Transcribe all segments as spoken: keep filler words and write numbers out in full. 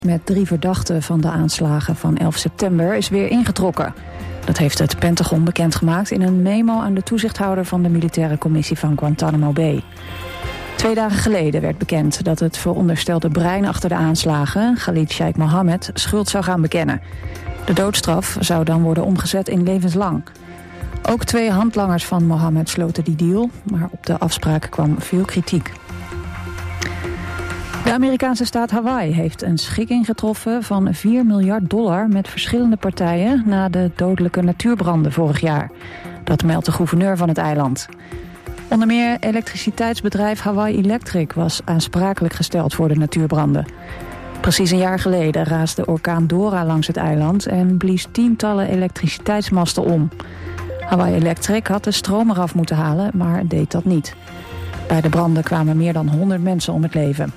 met drie verdachten van de aanslagen van elf september is weer ingetrokken. Dat heeft het Pentagon bekendgemaakt in een memo aan de toezichthouder van de militaire commissie van Guantanamo Bay. Twee dagen geleden werd bekend dat het veronderstelde brein achter de aanslagen, Khalid Sheikh Mohammed, schuld zou gaan bekennen. De doodstraf zou dan worden omgezet in levenslang. Ook twee handlangers van Mohammed sloten die deal, maar op de afspraak kwam veel kritiek. De Amerikaanse staat Hawaii heeft een schikking getroffen van vier miljard dollar met verschillende partijen na de dodelijke natuurbranden vorig jaar. Dat meldt de gouverneur van het eiland. Onder meer elektriciteitsbedrijf Hawaii Electric was aansprakelijk gesteld voor de natuurbranden. Precies een jaar geleden raasde orkaan Dora langs het eiland en blies tientallen elektriciteitsmasten om. Hawaii Electric had de stroom eraf moeten halen, maar deed dat niet. Bij de branden kwamen meer dan honderd mensen om het leven.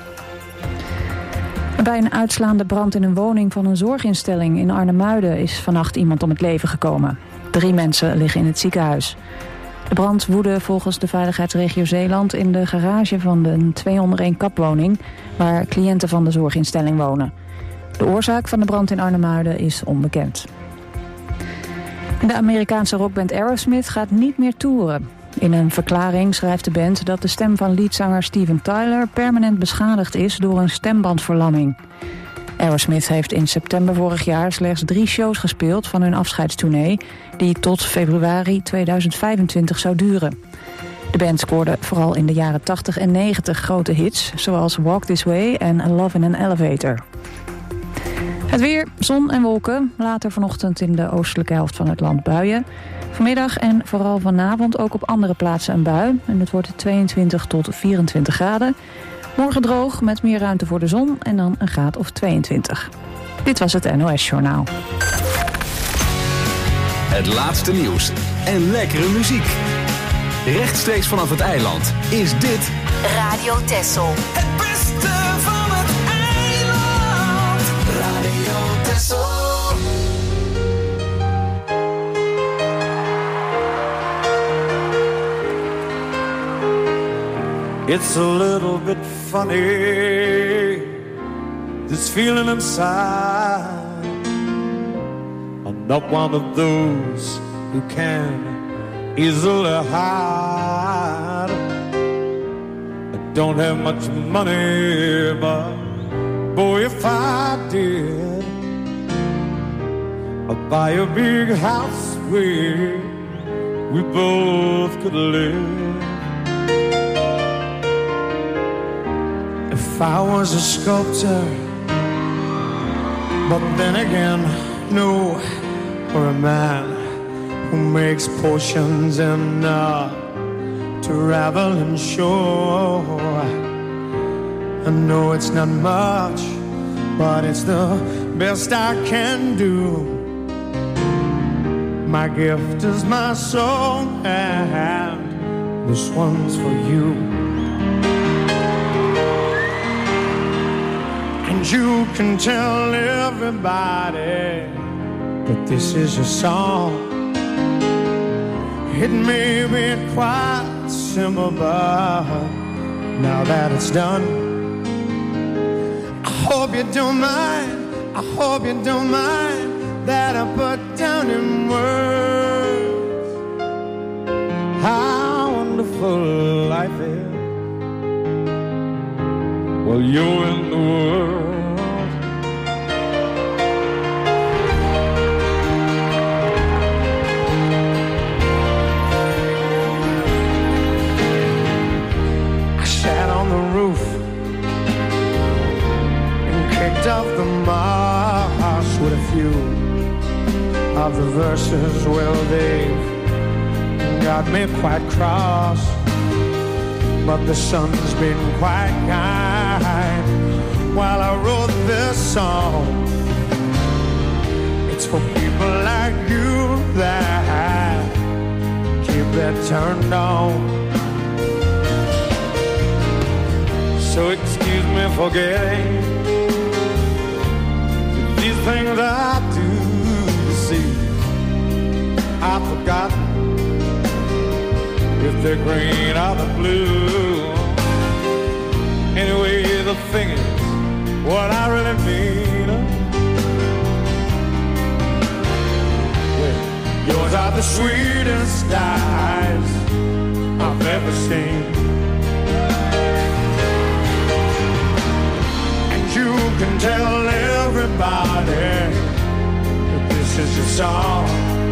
Bij een uitslaande brand in een woning van een zorginstelling in Arnhemuiden is vannacht iemand om het leven gekomen. Drie mensen liggen in het ziekenhuis. De brand woedde volgens de veiligheidsregio Zeeland in de garage van de tweehonderdéén kapwoning waar cliënten van de zorginstelling wonen. De oorzaak van de brand in Arnhemuiden is onbekend. De Amerikaanse rockband Aerosmith gaat niet meer toeren. In een verklaring schrijft de band dat de stem van leadzanger Steven Tyler permanent beschadigd is door een stembandverlamming. Aerosmith heeft in september vorig jaar slechts drie shows gespeeld van hun afscheidstournee, die tot februari tweeduizend vijfentwintig zou duren. De band scoorde vooral in de jaren tachtig en negentig grote hits, zoals Walk This Way en Love in an Elevator. Het weer, zon en wolken. Later vanochtend in de oostelijke helft van het land buien. Vanmiddag en vooral vanavond ook op andere plaatsen een bui. En het wordt tweeëntwintig tot vierentwintig graden. Morgen droog met meer ruimte voor de zon en dan een graad of tweeëntwintig. Dit was het N O S-journaal. Het laatste nieuws en lekkere muziek. Rechtstreeks vanaf het eiland is dit Radio Texel. Het beste van het eiland. Radio Texel. It's a little bit funny, this feeling inside. I'm not one of those who can easily hide. I don't have much money, but boy, if I did, I'd buy a big house where we both could live. If I was a sculptor, but then again, no, or a man who makes potions enough to ravel and show. I know it's not much, but it's the best I can do. My gift is my soul, and this one's for you. And you can tell everybody that this is your song. It may be quite simple, but now that it's done, I hope you don't mind, I hope you don't mind that I put down in words how wonderful life is while you're in the world. Of the marsh with a few of the verses, well, they've got me quite cross, but the sun's been quite kind while I wrote this song. It's for people like you that keep that turned on. So excuse me for getting these things I do see, I've forgotten if they're green or the blue. Anyway, the thing is, what I really mean. Yeah. Yours are the sweetest eyes I've ever seen. And you can tell everybody that this is your song.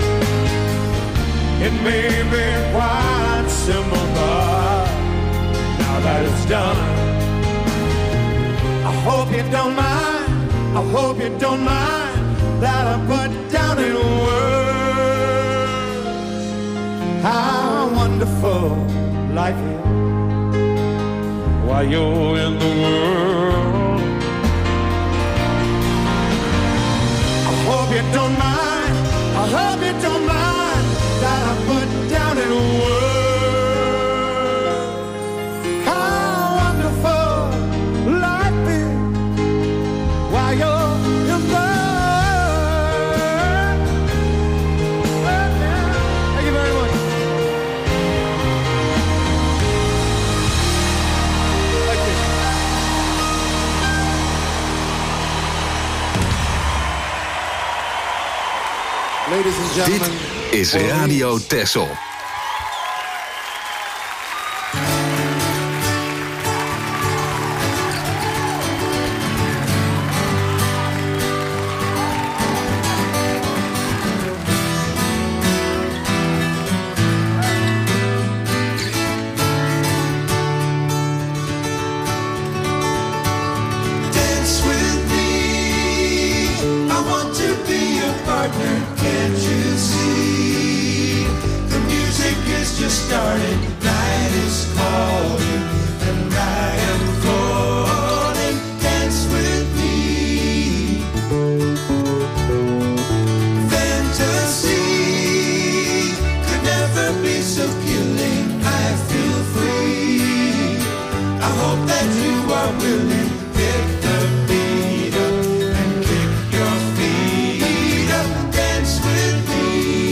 It may be quite simple, but now that it's done, I hope you don't mind, I hope you don't mind that I put down in words how wonderful life is while you're in the world. I hope you don't mind, I hope you don't mind that I put down in words how wonderful life is while you're in the world. Thank you very much. Thank you. Ladies and gentlemen. Dit is Radio Texel. Dance with me. I want to be your partner. Can't you see? The music is just starting. The night is calling, and I am falling. Dance with me. Fantasy could never be so killing. I feel free. I hope that you are willing. Pick the beat up and kick your feet up. Dance with me.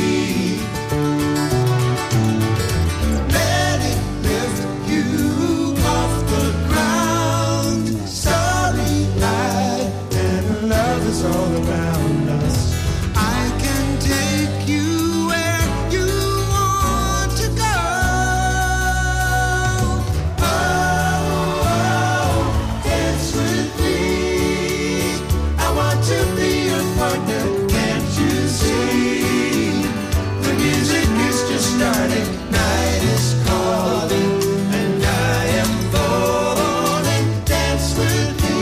Let it lift you off the ground. Starry-eyed and love is all around us. I can take you where you want to go. Oh, oh, dance with me. I want to be your partner. Can't you see? The music is just starting. Night is calling, and I am falling. Dance with me.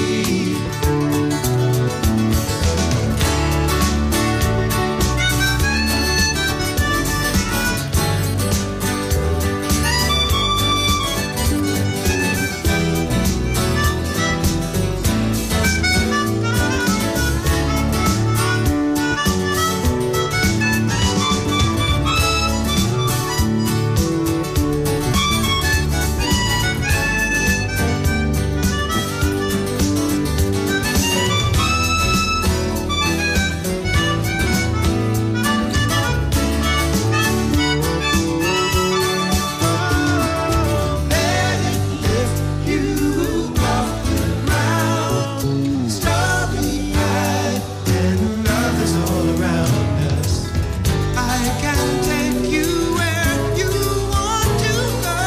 Let it lift you off the ground. Starry-eyed and love is all around us. I can take you where you want to go.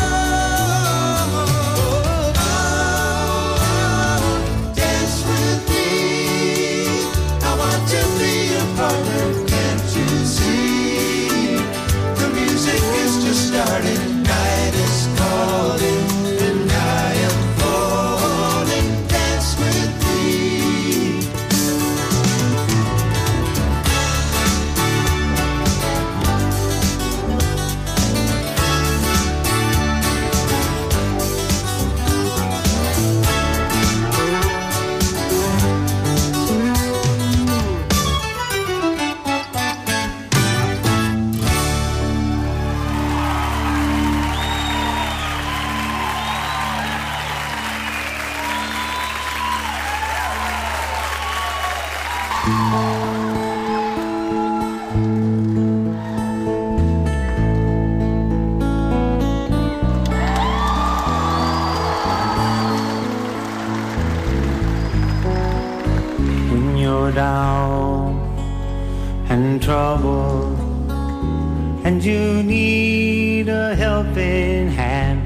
Oh, dance with me. I want to be your partner. Can't you see? The music is just starting. Night is calling, and I am falling. Dance with me. you're down and troubled, and you need a helping hand,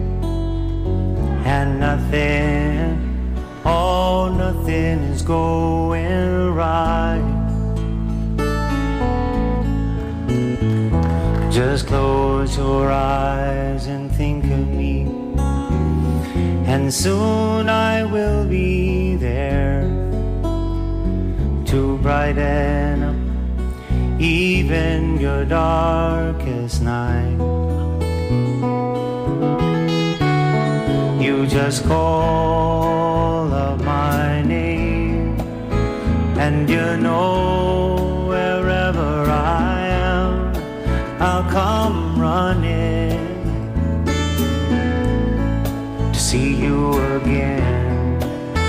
and nothing, oh, nothing is going right. Just close your eyes and think of me, and soon I will be there to brighten up even your darkest night. You just call up my name, and you know wherever I am, I'll come running to see you again.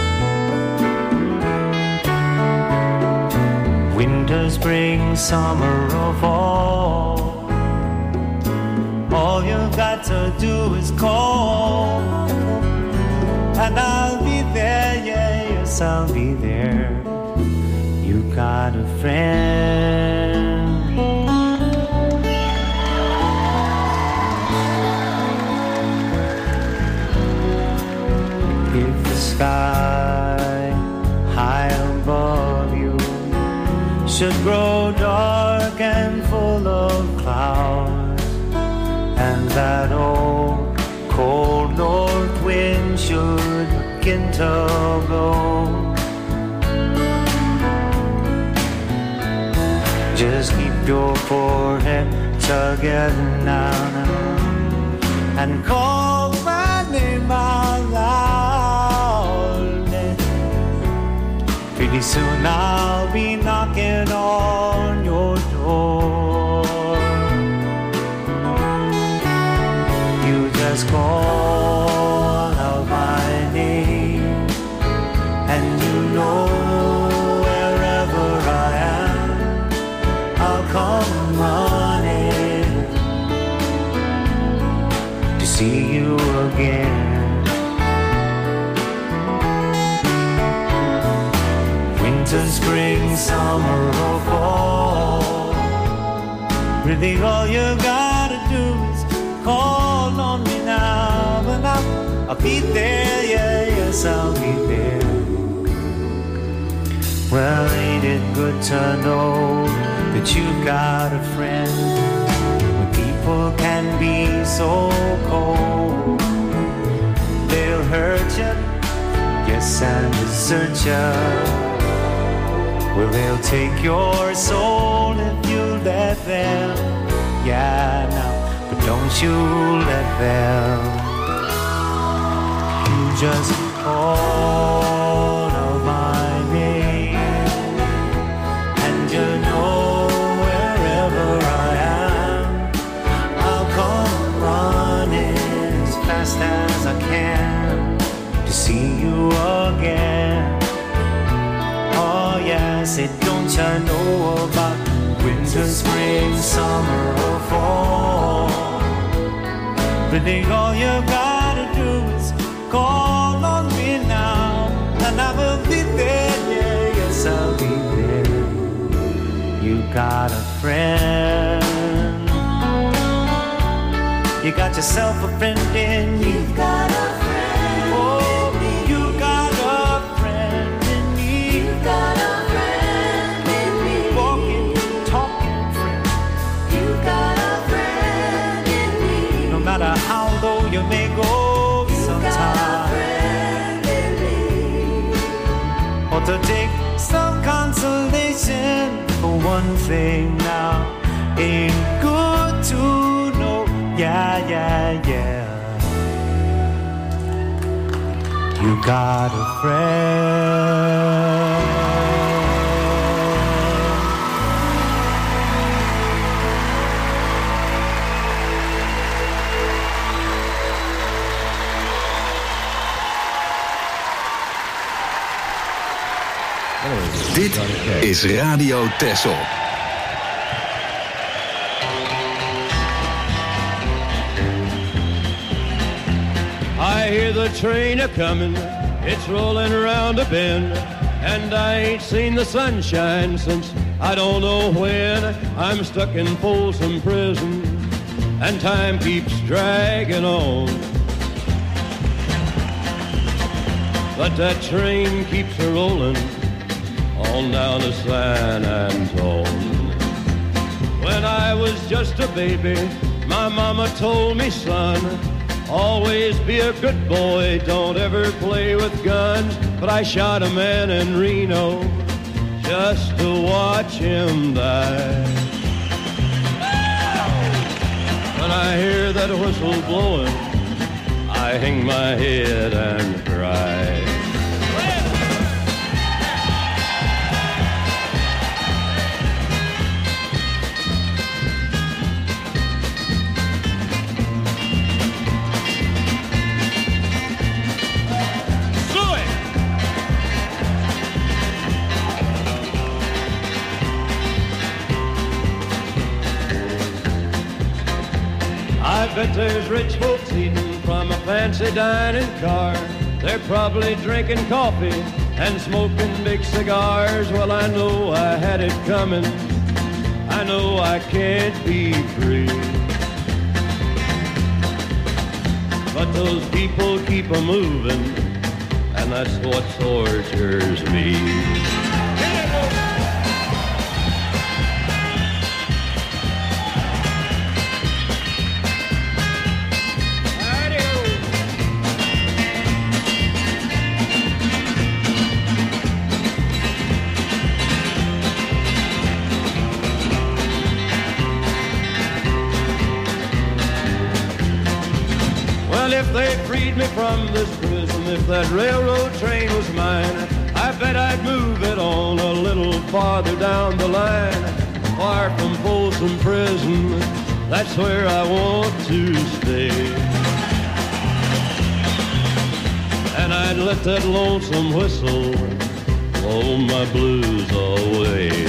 Winter, spring, summer or fall, all you've got to do is call, and I'll be there, yeah, yes, I'll be there. You got a friend. If the sky high above you should grow dark and full of clouds, and that old cold north wind should begin to blow, just keep your forehead together now, now and call my name out loud. Pretty soon I'll be knocking on your door. You just call out my name, and you know wherever I am, I'll come running to see you again. Winter, spring, summer or fall, really all you gotta do is call on me now, and I'll, I'll be there, yeah, yes, I'll be there. Well, ain't it good to know that you've got a friend when people can be so cold? They'll hurt you, yes, and desert you. Well, they'll take your soul if you let them. Yeah, now, but don't you let them. You just call out my name, and you know wherever I am, I'll come running as fast as I can to see you again. Oh yes, it don't you know about winter, spring, summer or fall? Really all you gotta do is call on me now, and I will be there, yeah, yes I'll be there. You got a friend, you got yourself a friend in me. You've got a friend. Oh, in me. You got a friend in me. You've got a friend in me. Walking, talking friend. You've got a friend in me. No matter how low you may go, you've sometimes. Got a friend in me. Or to take some consolation for one thing now, ain't good to know. Yeah, yeah, yeah. You got a friend. Dit is Radio Texel. I hear the train a-comin', it's rollin' around a bend. And I ain't seen the sunshine since I don't know when. I'm stuck in Folsom Prison, and time keeps dragging on. But that train keeps a rolling on down to San Antone. When I was just a baby, my mama told me, son, always be a good boy, don't ever play with guns. But I shot a man in Reno just to watch him die. When I hear that whistle blowing, I hang my head and cry. I bet there's rich folks eating from a fancy dining car. They're probably drinking coffee and smoking big cigars. Well, I know I had it coming. I know I can't be free. But those people keep a moving, and that's what tortures me. If they freed me from this prison, if that railroad train was mine, I bet I'd move it on a little farther down the line. Far from Folsom Prison, that's where I want to stay. And I'd let that lonesome whistle blow my blues away.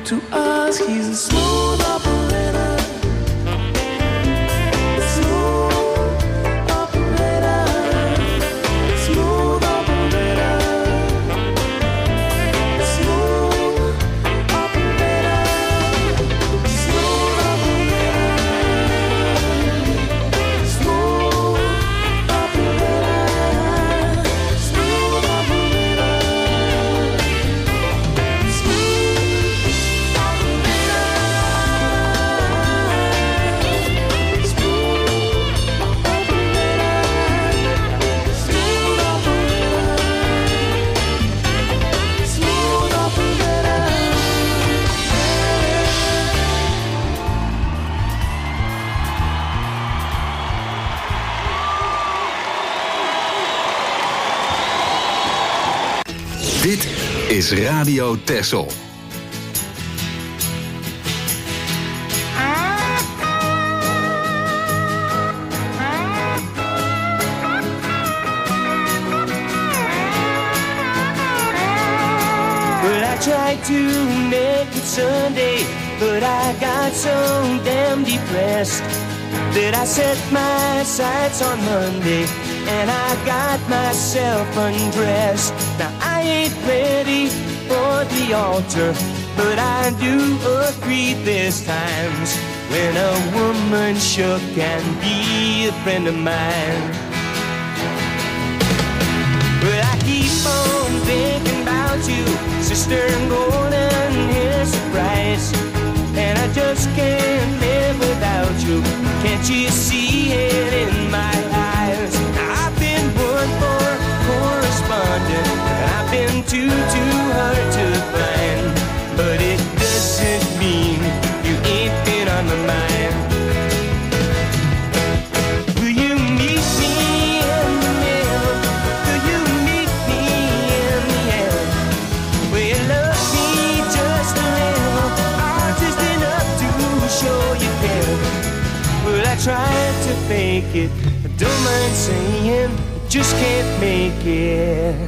To us, he's a smooth operator. Smooth operator. Smooth operator. Smooth operator. Smooth operator. Smooth operator. Smooth operator. Dit is Radio Texel. Well, I tried to make it Sunday, but I got so damn depressed that I set my sights on Monday and I got myself undressed. Now I ain't ready for the altar, but I do agree there's times when a woman sure can be a friend of mine. Well, I keep on thinking about you, sister and golden hair surprise, and I just can't live without you. Can't you see it in my eyes? Now, I've been one for correspondent, and I've been too, too hard to find, but it doesn't mean you ain't been on my mind. Will you meet me in the middle? Will you meet me in the end? Will you love me just a little, or just enough to show you care? Well, I tried to fake it, I don't mind saying, I just can't make it.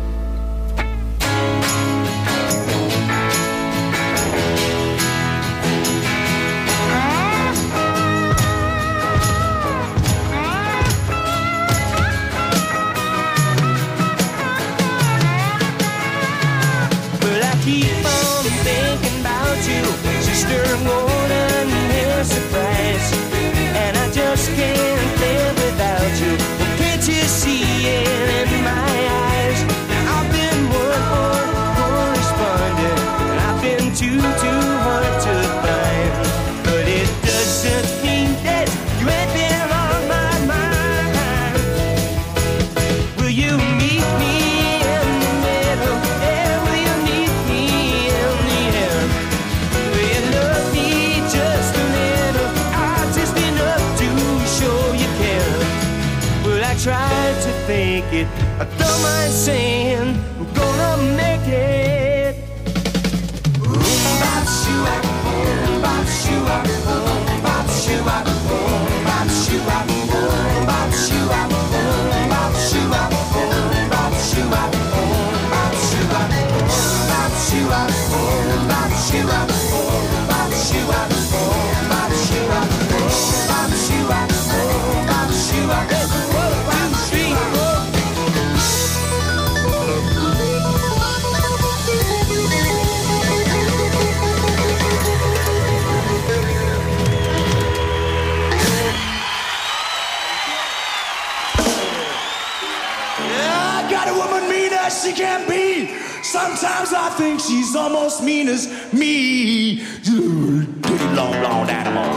Well, I keep on thinking about you, sister, golden hair surprise, and I just can't live without you. Well, can't you see it in my eyes? I've been one for correspondent, and I've been too, too hard to find, but it doesn't mean that you ain't been on my mind. Will you meet me in the middle? Yeah, will you meet me in the end? Will you love me just a little, or just enough to show you care? Well, I tried to fake it, I don't mind saying I'm gonna make it. Boom, bop, shoo-wop, boom, bop, shoo-wop, boom, bop, shoo-wop, boom, bop, shoo-wop, boom, bop, shoo-wop, boom, bop, shoo-wop, boom, bop, shoo-wop, boom, bop, shoo-wop, boom, bop, shoo-wop, boom, bop, shoo-wop, boom, bop, shoo-wop, boom, bop, shoo-wop, boom, bop, shoo-wop, boom, bop, shoo-wop. One, two, three, four. I got a woman mean as she can be. Sometimes I think she's almost mean as me. Dirty long blonde animal.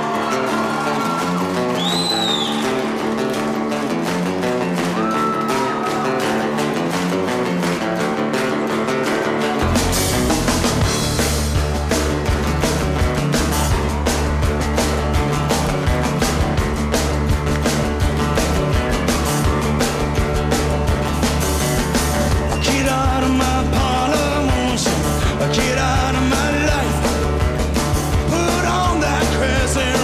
Get out of my parlor, won't you? Get out of my life. Put on that crazy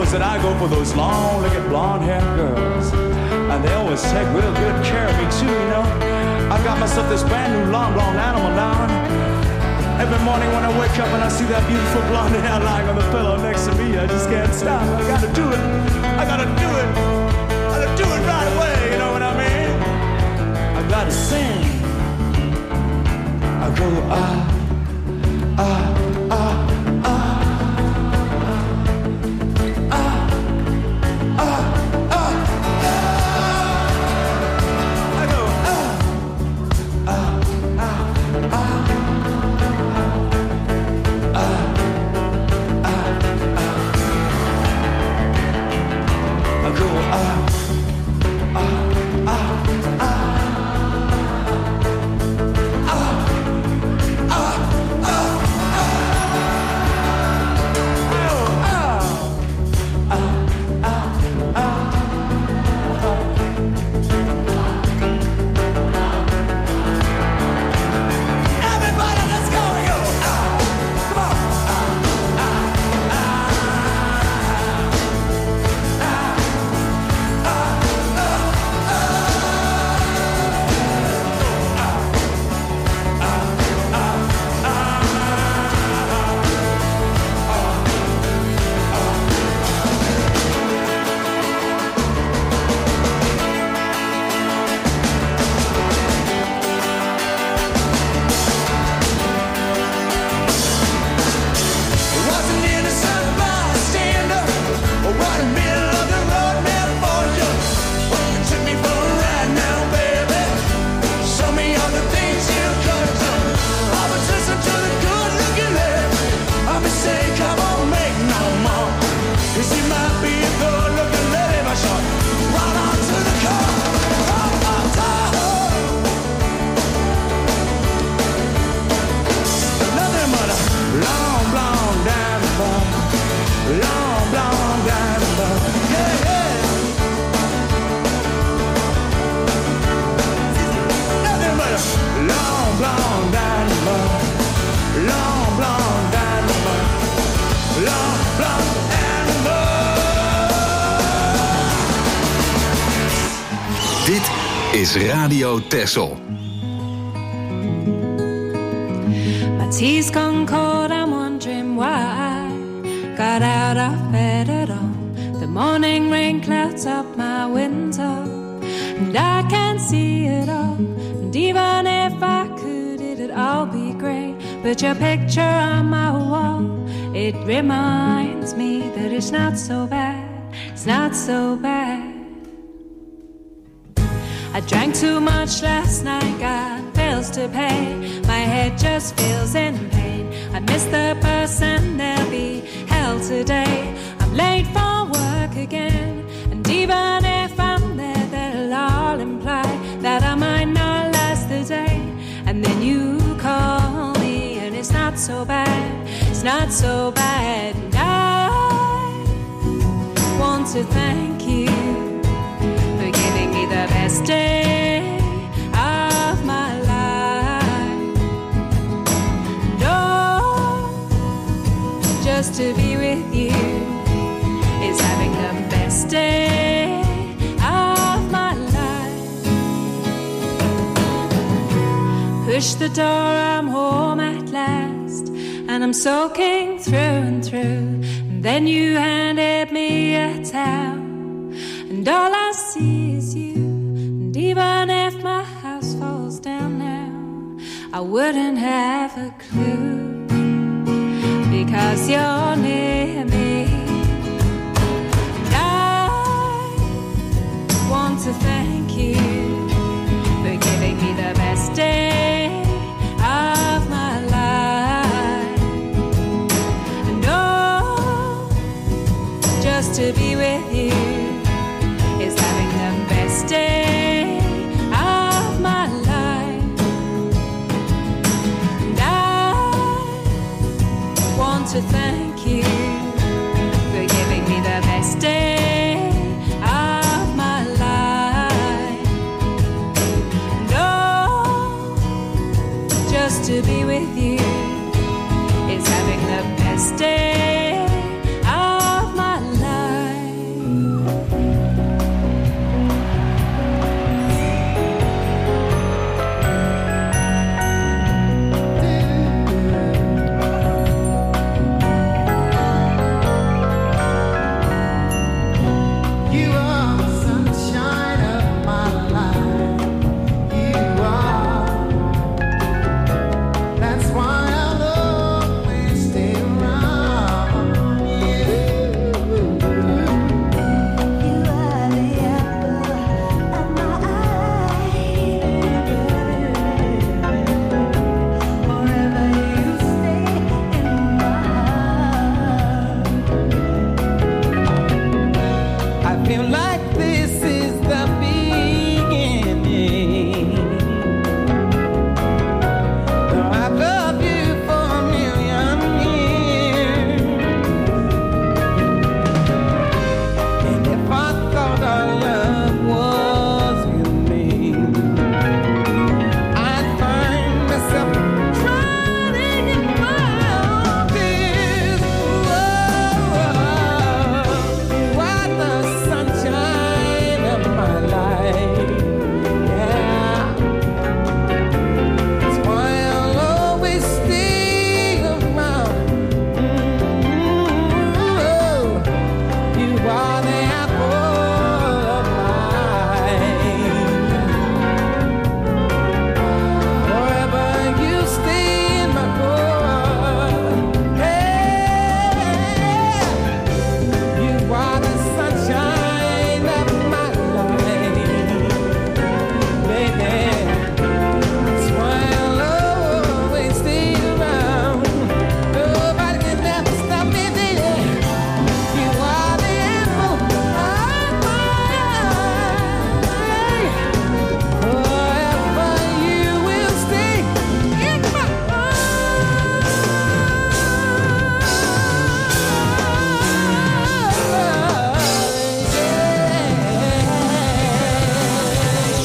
is that I go for those long-legged blonde-haired girls. And they always take real good care of me too, you know. I've got myself this brand new long blonde animal now. And every morning when I wake up and I see that beautiful blonde hair lying on the pillow next to me, I just can't stop. I gotta do it. I gotta do it. I gotta do it right away, you know what I mean? I gotta sing. I go, ah, ah, ah, ah. Is Radio Texel. My tea's gone cold, I'm wondering why I got out of bed at all. The morning rain clouds up my window, and I can't see it all. And even if I could, it'd all be great. But your picture on my wall, it reminds me that it's not so bad, it's not so bad. I drank too much last night, got bills to pay. My head just feels in pain. I miss the bus and there'll be hell today. I'm late for work again, and even if I'm there, they'll all imply that I might not last the day. And then you call me and it's not so bad, it's not so bad. And I want to thank you for giving me the best day of my life. And oh, just to be with you is having the best day of my life. Push the door, I'm home at last, and I'm soaking through and through. And then you handed me a towel, and all I see is you. And even if my house falls down now, I wouldn't have a clue, because you're near me. And I want to thank you for giving me the best day of my life. And oh, just to be with you is having the best day of my life. And I want to thank you for giving me the best day of my life.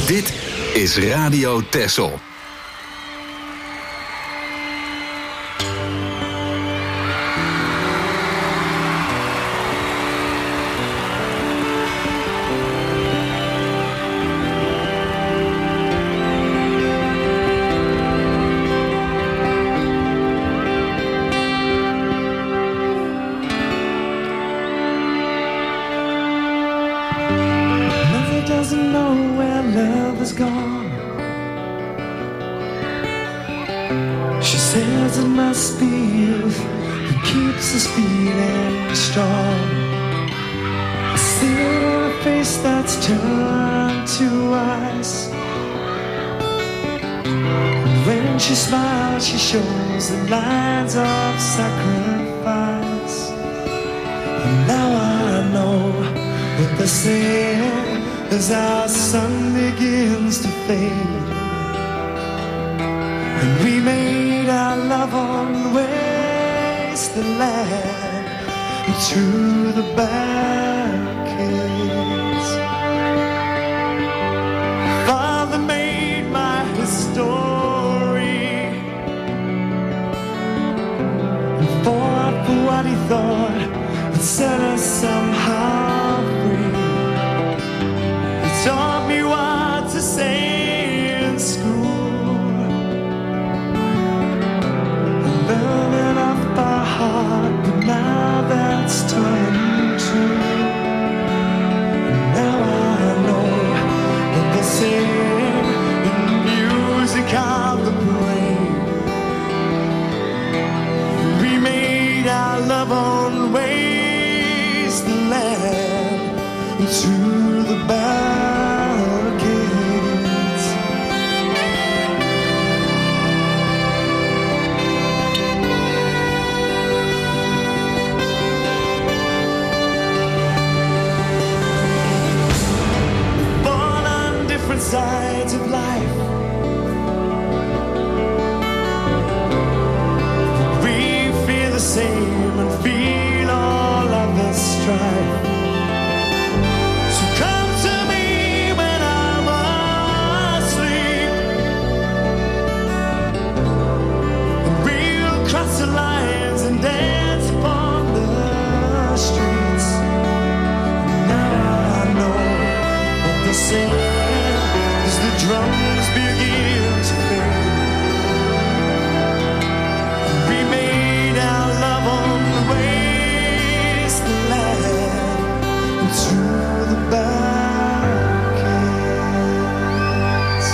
Dit is Radio Texel. As our sun begins to fade, and we made our love on wasteland through the barricades. Father made my story and fought for what he thought would set us somehow free. Taught me what to say in school, learning off by heart, but now that's turned true. Now I know what they say in music of the brain. We made our love on wasteland through the barricades. Born on different sides of life, we feel the same and feel all of the strife. As the drums begin to fade, we made our love on the wasteland through the barricades.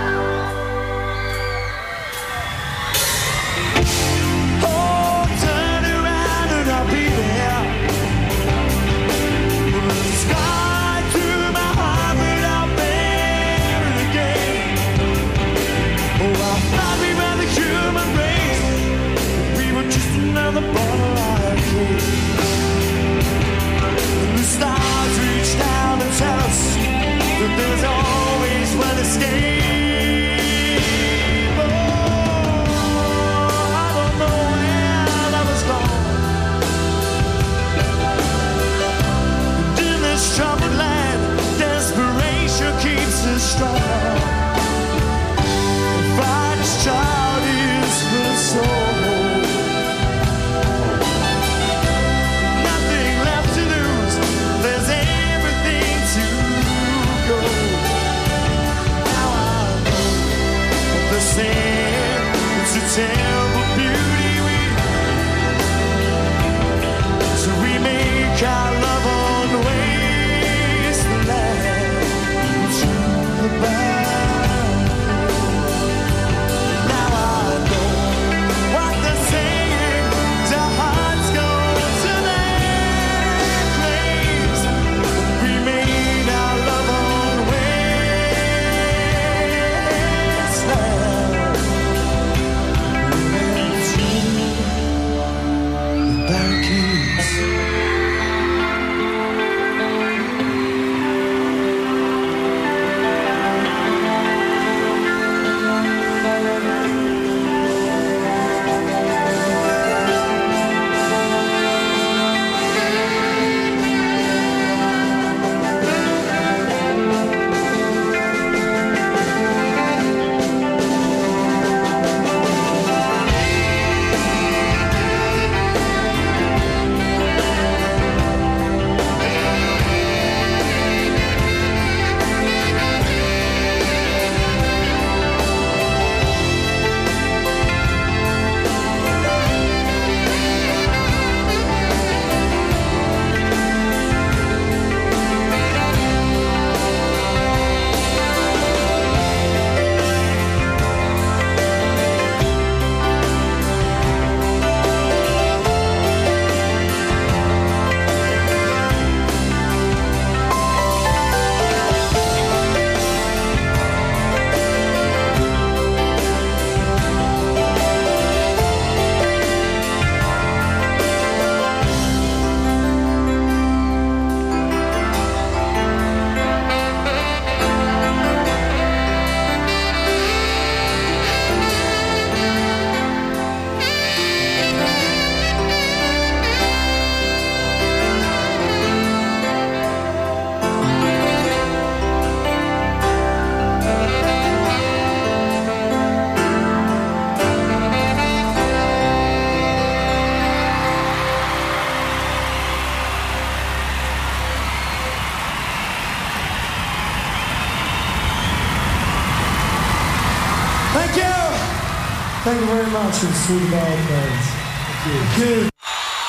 Oh, turn around and I'll be there. The sky through my heart, but I'll bear it again. Thank you very much, and sweet ball friends. Thank you. Good.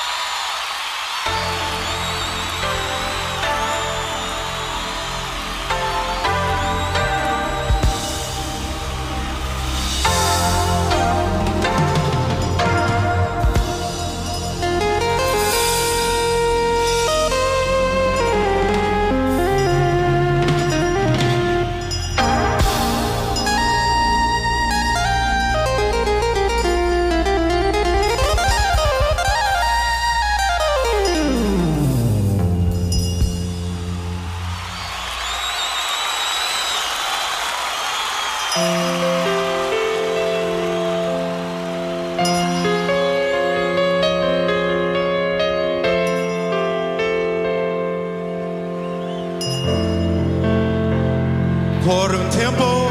Por um tempo,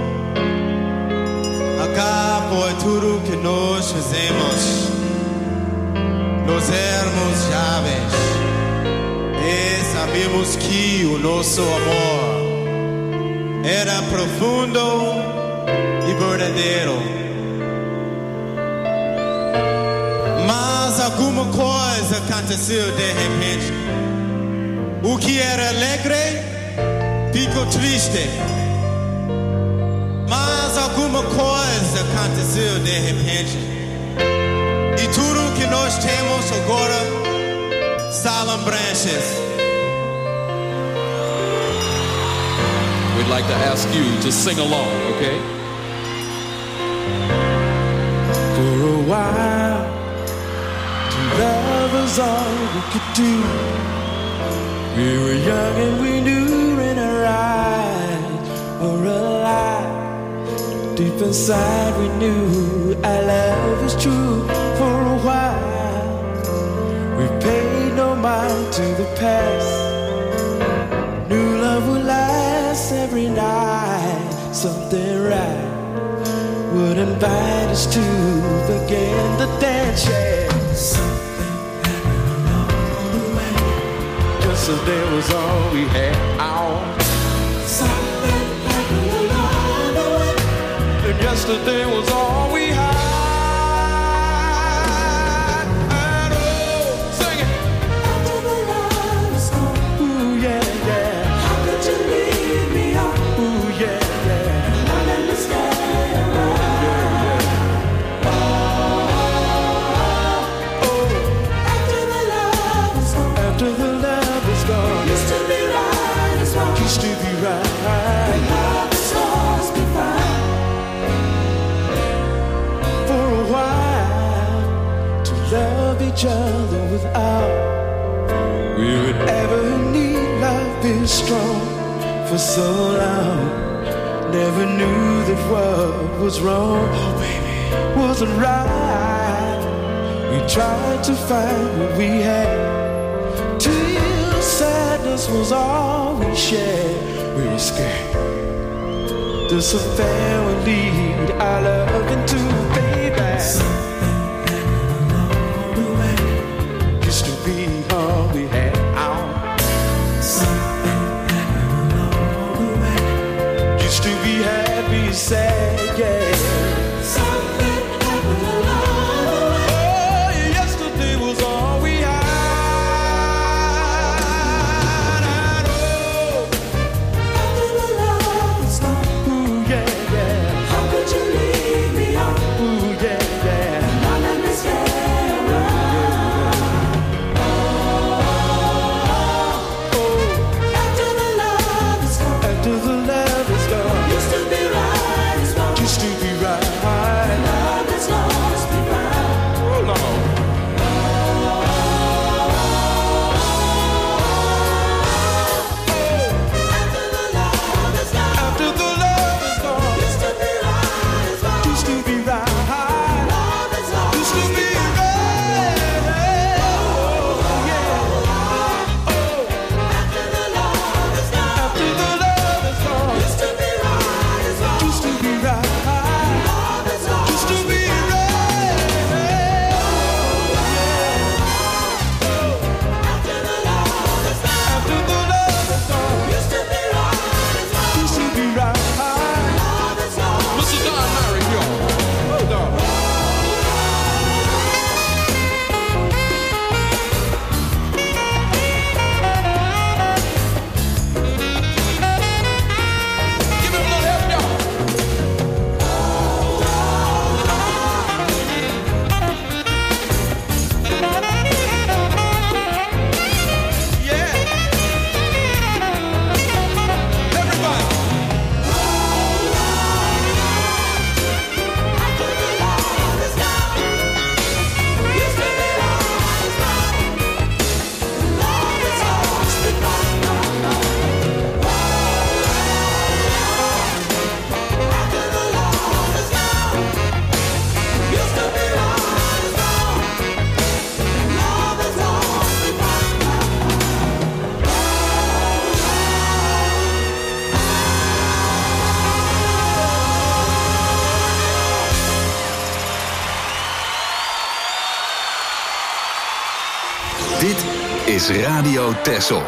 acá foi tudo que nós fizemos. Nós éramos jovens e sabemos que o nosso amor era profundo e verdadeiro. Mas alguma coisa aconteceu de repente. O que era alegre ficou triste. Mas alguma coisa aconteceu de repente. E tudo que nós temos agora são lembranças. We'd like to ask you to sing along, okay? For a while, to love was all we could do. We were young and we knew in our eyes were alive. Deep inside we knew our love was true. For a while, we paid no mind to the past. New love would last every night. Something right would invite us to begin the dance. Yeah. Yesterday was all we had. Ow. Something happened along the way. And yesterday was all we had. And oh, sing it. After the love is gone. Ooh, yeah, yeah. How could you leave me on? Ooh, yeah, yeah. Not let me stay around. Yeah, yeah. Oh, oh, oh. After the love is gone. After the love used to be right as well. Used to be right. The love is always been fine. For a while, to love each other without we would ever need love be strong for so long. Never knew that what was wrong, oh baby, wasn't right. We tried to find what we had. Sadness was all we shared. We were scared this affair would lead our love into, baby. Something along the way used to be all we had. Ow. Something along the way used to be happy, sad, yeah. Something happened along the way. Oh, yesterday was all we had. Used to be is Radio Texel.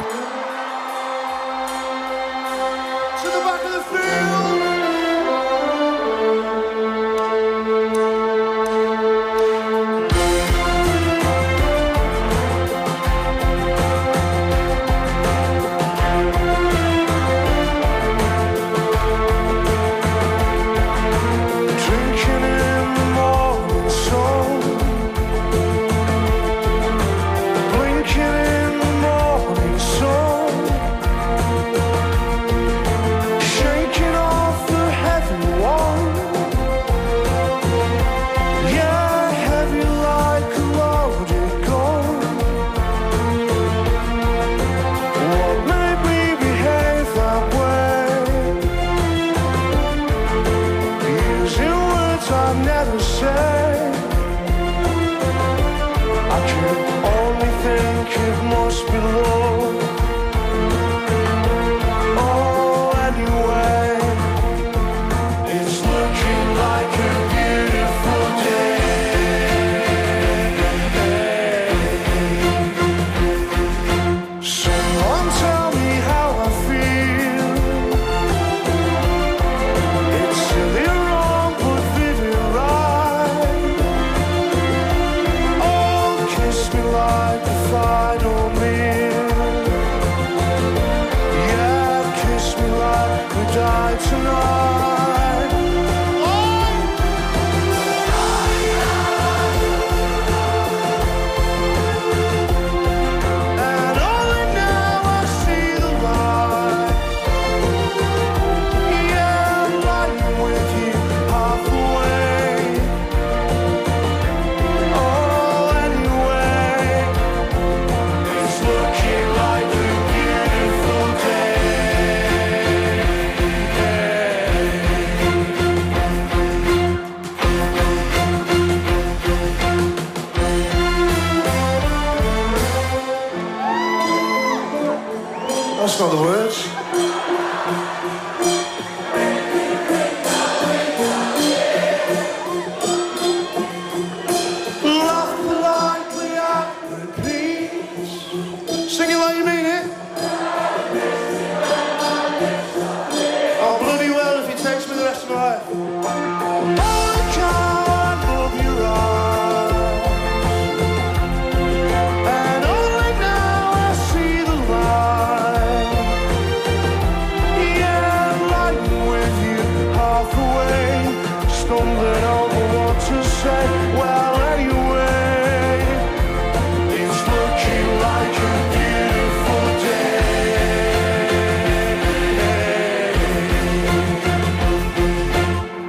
That's not the words. Laugh politely at repeat. Sing it like you mean it. Oh, bloody well if he takes me the rest of my life. I can't rub your eyes, and only now I see the light. Yeah, I'm lying with you half away, stumbling over what to say. Well, anyway, it's looking like a beautiful day.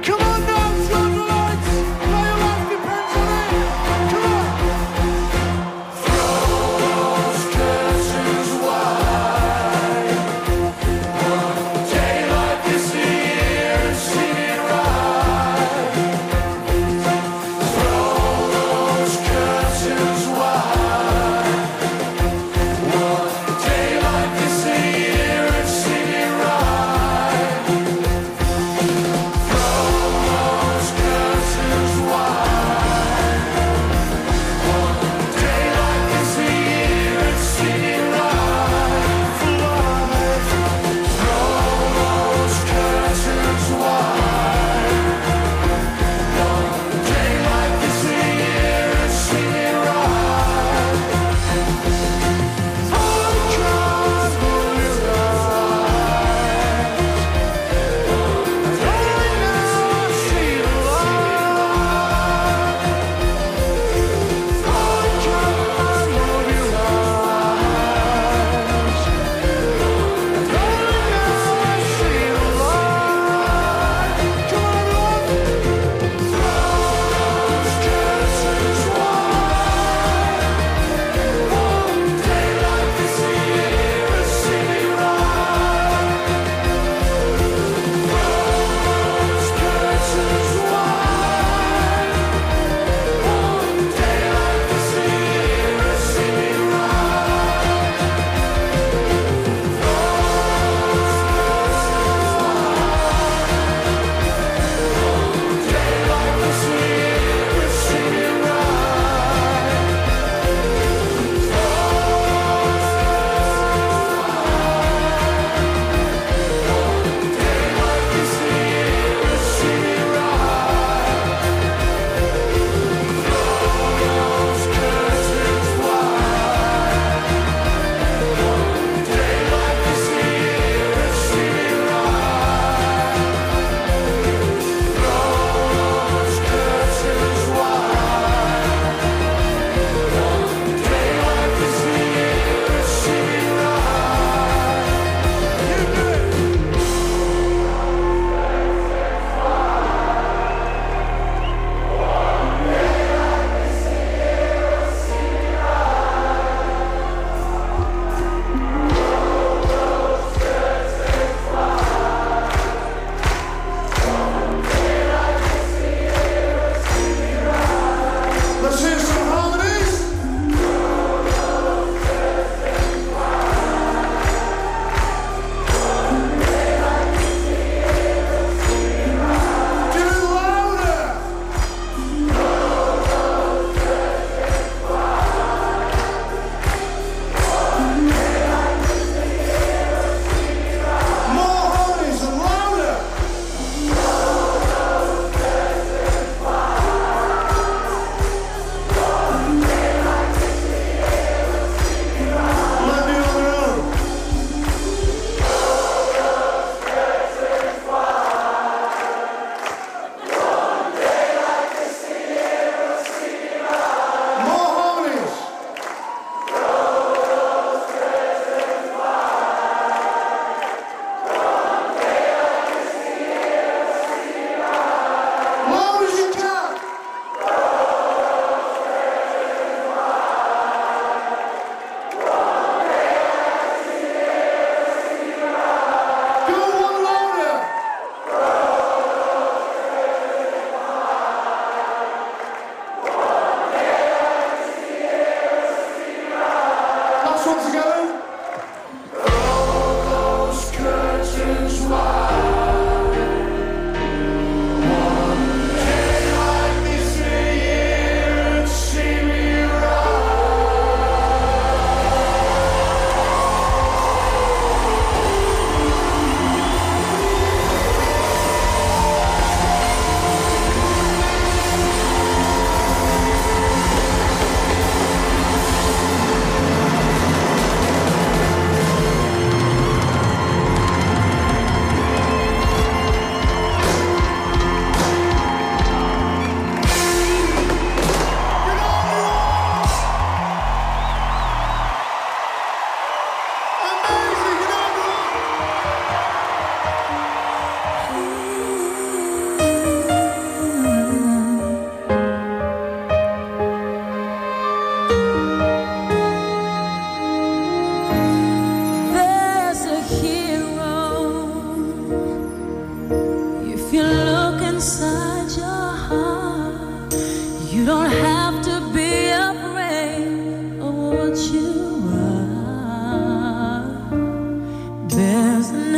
inside your heart. You don't have to be afraid of what you are. There's an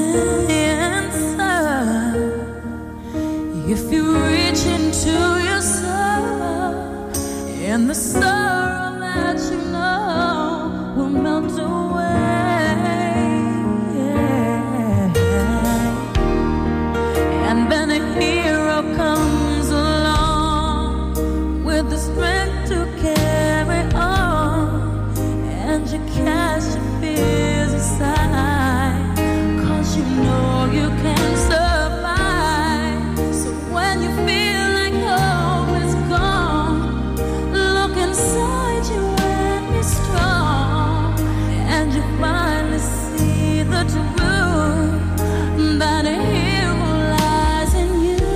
answer if you reach into your soul, and the sorrow that you know will melt away. And then a hero comes along with the strength to carry on, and you cast your fears aside, 'cause you know you can survive. So when you feel like hope is gone, look inside you and be strong, and you finally see the truth that a hero lies in you.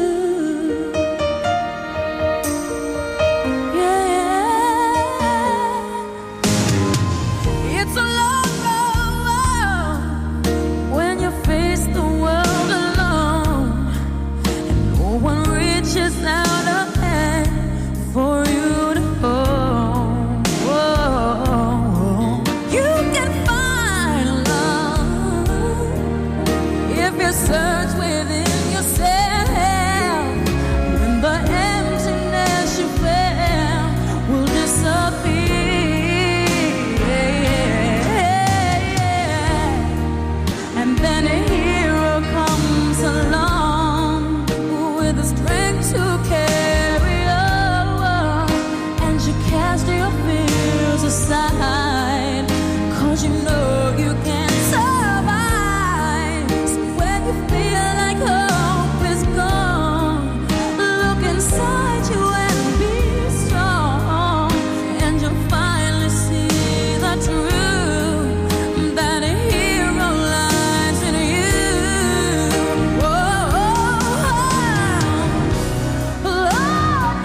Yeah, it's a long road when you face the world alone, and no one reaches out a hand for you to hold. Whoa. You can find love if you search within yourself. When the emptiness you felt will disappear, and then a hero comes along with the strength to carry on, and you cast your fears aside, 'cause you know you can survive. So when you feel like hope is gone, look inside you and be strong, and you'll finally see the truth that a hero lies in you. Whoa, Lord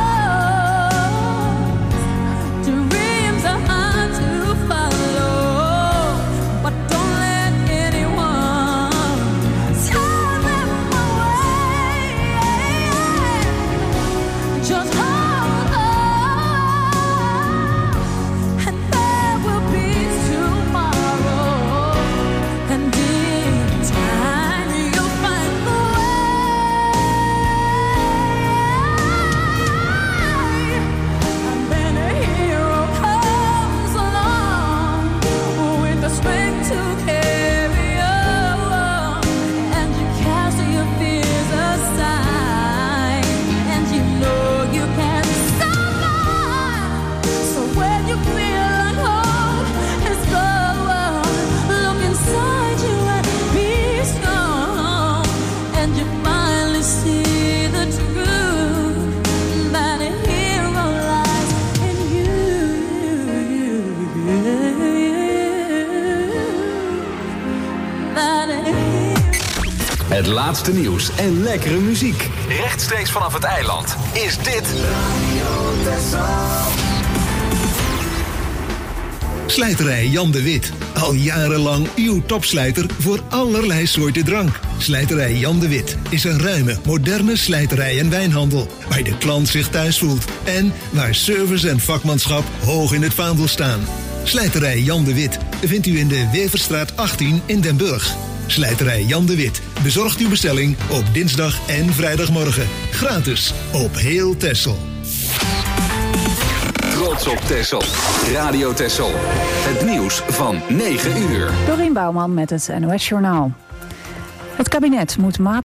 knows dreams are hard to follow, but don't let anyone tell them away. Just hold on, and there will be tomorrow. And in time you'll find the way. And then a hero comes along with the strength to carry on, and you cast your fears aside, and you know you can survive. So when you feel like hope is gone, look inside you and be strong, and you finally see the truth that a hero lies in you. That a hero. Het laatste nieuws en lekkere muziek. Rechtstreeks vanaf het eiland is dit Slijterij Jan de Wit. Al jarenlang uw topslijter voor allerlei soorten drank. Slijterij Jan de Wit is een ruime, moderne slijterij en wijnhandel, waar de klant zich thuis voelt en waar service en vakmanschap hoog in het vaandel staan. Slijterij Jan de Wit vindt u in de Weverstraat achttien in Den Burg. Slijterij Jan de Wit bezorgt uw bestelling op dinsdag en vrijdagmorgen. Gratis op heel Texel. Trots op Texel. Radio Texel. Het nieuws van negen uur. Dorien Bouwman met het N O S Journaal. Het kabinet moet maatregelen